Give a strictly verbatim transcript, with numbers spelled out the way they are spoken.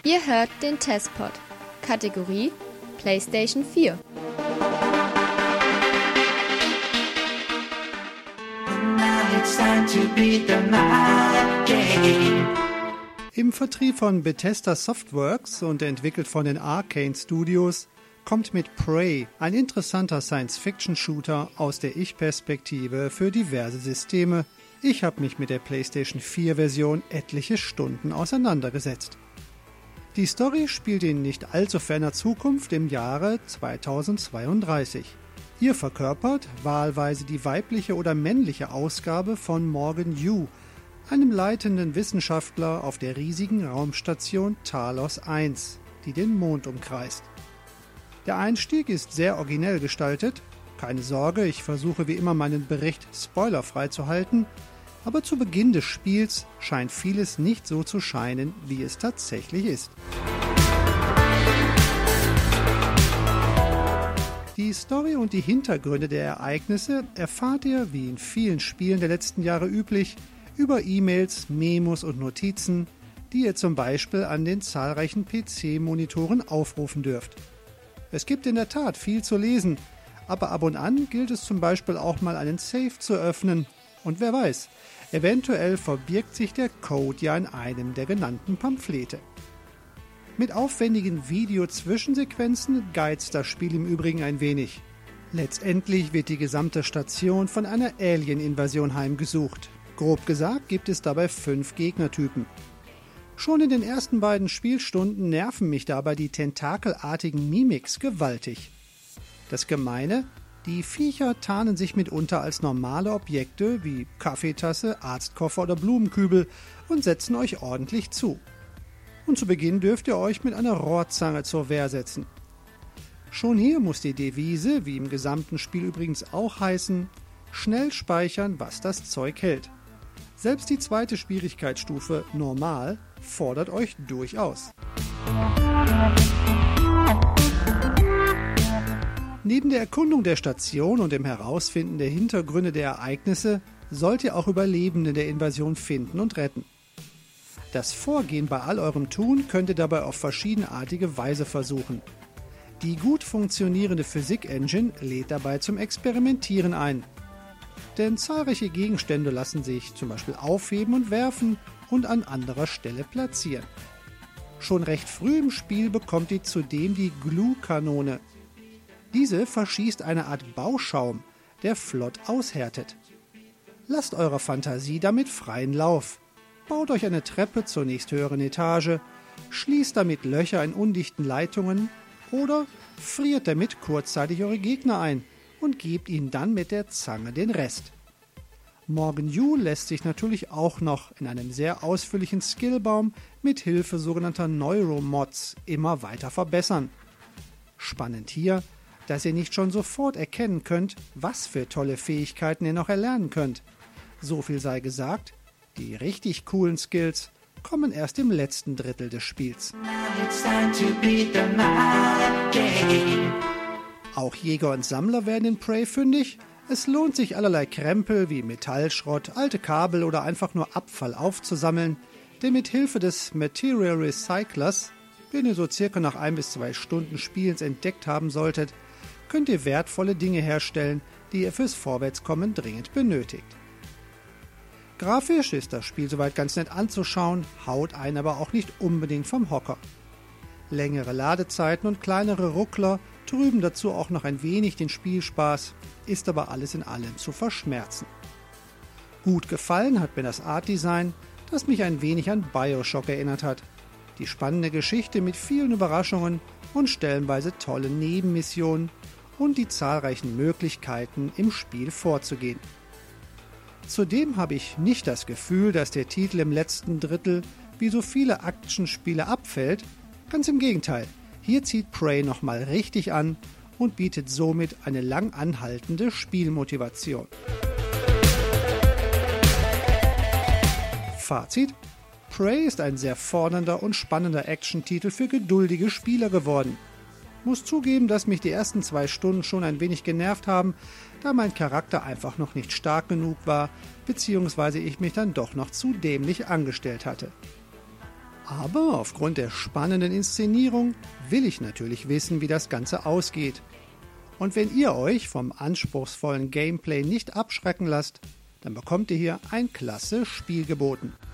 Ihr hört den Testpod. Kategorie PlayStation vier. Im Vertrieb von Bethesda Softworks und entwickelt von den Arcane Studios kommt mit Prey ein interessanter Science-Fiction-Shooter aus der Ich-Perspektive für diverse Systeme. Ich habe mich mit der PlayStation vier-Version etliche Stunden auseinandergesetzt. Die Story spielt in nicht allzu ferner Zukunft im Jahre zweitausendzweiunddreißig. Ihr verkörpert wahlweise die weibliche oder männliche Ausgabe von Morgan Yu, einem leitenden Wissenschaftler auf der riesigen Raumstation Talos eins, die den Mond umkreist. Der Einstieg ist sehr originell gestaltet. Keine Sorge, ich versuche wie immer meinen Bericht spoilerfrei zu halten, aber zu Beginn des Spiels scheint vieles nicht so zu scheinen, wie es tatsächlich ist. Die Story und die Hintergründe der Ereignisse erfahrt ihr, wie in vielen Spielen der letzten Jahre üblich, über E-Mails, Memos und Notizen, die ihr zum Beispiel an den zahlreichen P C-Monitoren aufrufen dürft. Es gibt in der Tat viel zu lesen, aber ab und an gilt es zum Beispiel auch mal einen Safe zu öffnen. Und wer weiß, eventuell verbirgt sich der Code ja in einem der genannten Pamphlete. Mit aufwendigen Video-Zwischensequenzen geizt das Spiel im Übrigen ein wenig. Letztendlich wird die gesamte Station von einer Alien-Invasion heimgesucht. Grob gesagt gibt es dabei fünf Gegnertypen. Schon in den ersten beiden Spielstunden nerven mich dabei die tentakelartigen Mimics gewaltig. Das Gemeine: die Viecher tarnen sich mitunter als normale Objekte wie Kaffeetasse, Arztkoffer oder Blumenkübel und setzen euch ordentlich zu. Und zu Beginn dürft ihr euch mit einer Rohrzange zur Wehr setzen. Schon hier muss die Devise, wie im gesamten Spiel übrigens auch heißen, schnell speichern, was das Zeug hält. Selbst die zweite Schwierigkeitsstufe, Normal, fordert euch durchaus. Neben der Erkundung der Station und dem Herausfinden der Hintergründe der Ereignisse sollt ihr auch Überlebende der Invasion finden und retten. Das Vorgehen bei all eurem Tun könnt ihr dabei auf verschiedenartige Weise versuchen. Die gut funktionierende Physik-Engine lädt dabei zum Experimentieren ein. Denn zahlreiche Gegenstände lassen sich zum Beispiel aufheben und werfen und an anderer Stelle platzieren. Schon recht früh im Spiel bekommt ihr zudem die Glue-Kanone. Diese verschießt eine Art Bauschaum, der flott aushärtet. Lasst eurer Fantasie damit freien Lauf. Baut euch eine Treppe zur nächsthöheren Etage, schließt damit Löcher in undichten Leitungen oder friert damit kurzzeitig eure Gegner ein und gebt ihnen dann mit der Zange den Rest. Morgan Yu lässt sich natürlich auch noch in einem sehr ausführlichen Skillbaum mit Hilfe sogenannter Neuromods immer weiter verbessern. Spannend hier, dass ihr nicht schon sofort erkennen könnt, was für tolle Fähigkeiten ihr noch erlernen könnt. So viel sei gesagt, die richtig coolen Skills kommen erst im letzten Drittel des Spiels. Auch Jäger und Sammler werden in Prey fündig. Es lohnt sich, allerlei Krempel wie Metallschrott, alte Kabel oder einfach nur Abfall aufzusammeln, denn mit Hilfe des Material Recyclers, den ihr so circa nach ein bis zwei Stunden Spielens entdeckt haben solltet, könnt ihr wertvolle Dinge herstellen, die ihr fürs Vorwärtskommen dringend benötigt. Grafisch ist das Spiel soweit ganz nett anzuschauen, haut einen aber auch nicht unbedingt vom Hocker. Längere Ladezeiten und kleinere Ruckler trüben dazu auch noch ein wenig den Spielspaß, ist aber alles in allem zu verschmerzen. Gut gefallen hat mir das Artdesign, das mich ein wenig an Bioshock erinnert hat. Die spannende Geschichte mit vielen Überraschungen und stellenweise tollen Nebenmissionen und die zahlreichen Möglichkeiten, im Spiel vorzugehen. Zudem habe ich nicht das Gefühl, dass der Titel im letzten Drittel wie so viele Actionspiele abfällt. Ganz im Gegenteil, hier zieht Prey nochmal richtig an und bietet somit eine lang anhaltende Spielmotivation. Fazit: Prey ist ein sehr fordernder und spannender Action-Titel für geduldige Spieler geworden. Muss zugeben, dass mich die ersten zwei Stunden schon ein wenig genervt haben, da mein Charakter einfach noch nicht stark genug war, beziehungsweise ich mich dann doch noch zu dämlich angestellt hatte. Aber aufgrund der spannenden Inszenierung will ich natürlich wissen, wie das Ganze ausgeht. Und wenn ihr euch vom anspruchsvollen Gameplay nicht abschrecken lasst, dann bekommt ihr hier ein klasse Spiel geboten.